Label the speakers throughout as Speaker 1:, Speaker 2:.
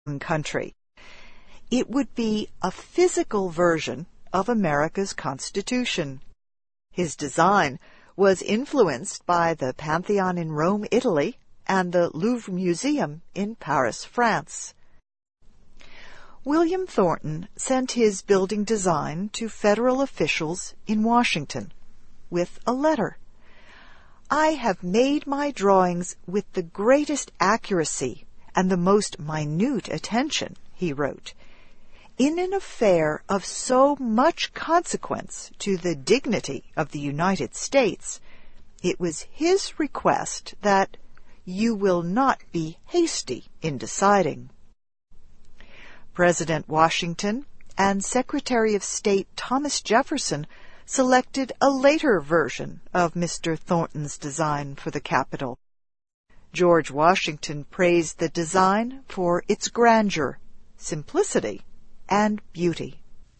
Speaker 1: country. It would be a physical version of America's Constitution. His design was influenced by the Pantheon in Rome, Italy, and the Louvre Museum in Paris, France. William Thornton sent his building design to federal officials in Washington with a letter. "I have made my drawings with the greatest accuracy and the most minute attention," he wrote. "In an affair of so much consequence to the dignity of the United States, it was his request that you will not be hasty in deciding." President Washington and Secretary of State Thomas Jefferson selected a later version of Mr. Thornton's design for the Capitol. George Washington praised the design for its grandeur, simplicity, and beauty.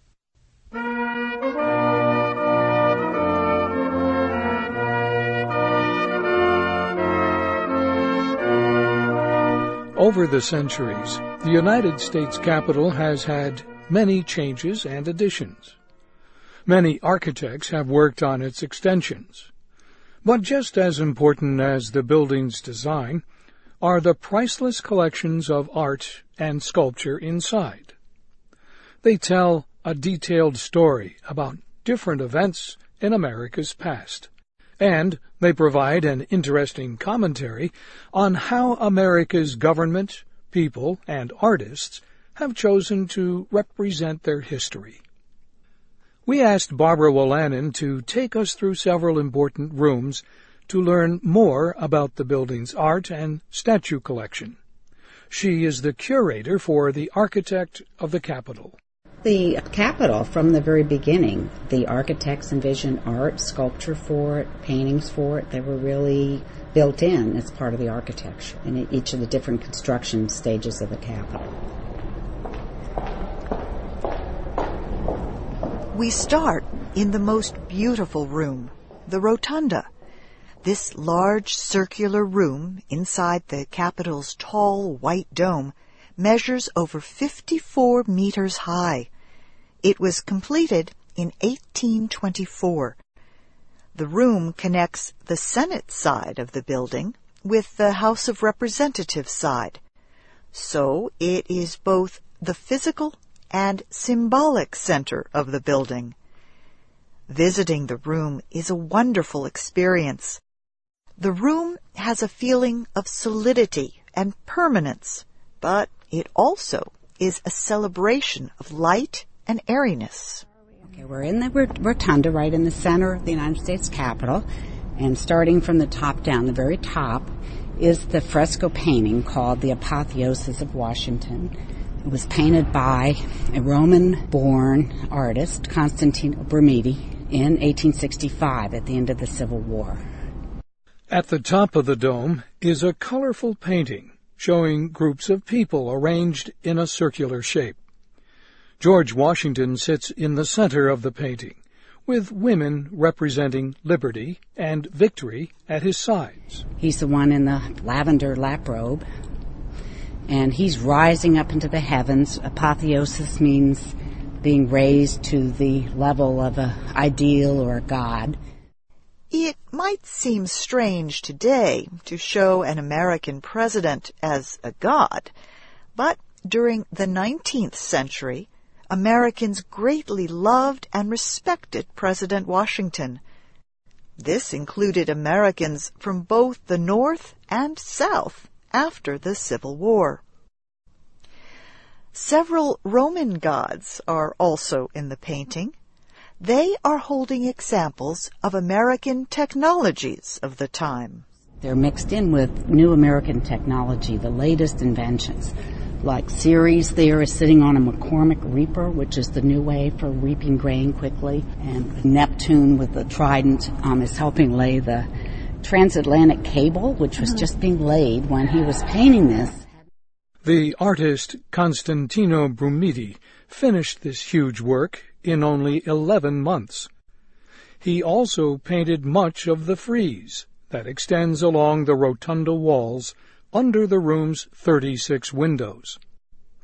Speaker 2: Over the centuries, the United States Capitol has had many changes and additions. Many architects have worked on its extensions. But just as important as the building's design are the priceless collections of art and sculpture inside. They tell a detailed story about different events in America's past, and they provide an interesting commentary on how America's government, people, and artists have chosen to represent their history. We asked Barbara Wolanin to take us through several important rooms to learn more about the building's art and statue collection. She is the curator for the Architect of the Capitol.
Speaker 3: The Capitol, from the very beginning, the architects envisioned art, sculpture for it, paintings for it. They were really built in as part of the architecture in each of the different construction stages of the Capitol.
Speaker 1: We start in the most beautiful room, the Rotunda. This large circular room inside the Capitol's tall white dome measures over 54 meters high. It was completed in 1824. The room connects the Senate side of the building with the House of Representatives side. So it is both the physical and symbolic center of the building. Visiting the room is a wonderful experience. The room has a feeling of solidity and permanence, but it also is a celebration of light and airiness.
Speaker 3: Okay, we're in the rotunda right in the center of the United States Capitol, and starting from the top down, the very top, is the fresco painting called The Apotheosis of Washington. It was painted by a Roman-born artist, Constantino Brumidi, in 1865 at the end of the Civil War.
Speaker 2: At the top of the dome is a colorful painting showing groups of people arranged in a circular shape. George Washington sits in the center of the painting, with women representing liberty and victory at his sides.
Speaker 3: He's the one in the lavender lap robe, and he's rising up into the heavens. Apotheosis means being raised to the level of an ideal or a god.
Speaker 1: It might seem strange today to show an American president as a god, but during the 19th century, Americans greatly loved and respected President Washington. This included Americans from both the North and South after the Civil War. Several Roman gods are also in the painting. They are holding examples of American technologies of the time.
Speaker 3: They're mixed in with new American technology, the latest inventions. Like Ceres there is sitting on a McCormick reaper, which is the new way for reaping grain quickly. And Neptune with the trident is helping lay the transatlantic cable, which was just being laid when he was painting this.
Speaker 2: The artist Constantino Brumidi finished this huge work in only 11 months. He also painted much of the frieze that extends along the rotunda walls under the room's 36 windows.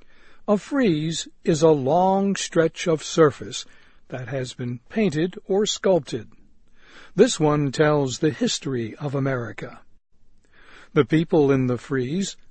Speaker 2: A frieze is a long stretch of surface that has been painted or sculpted. This one tells the history of America. The people in the frieze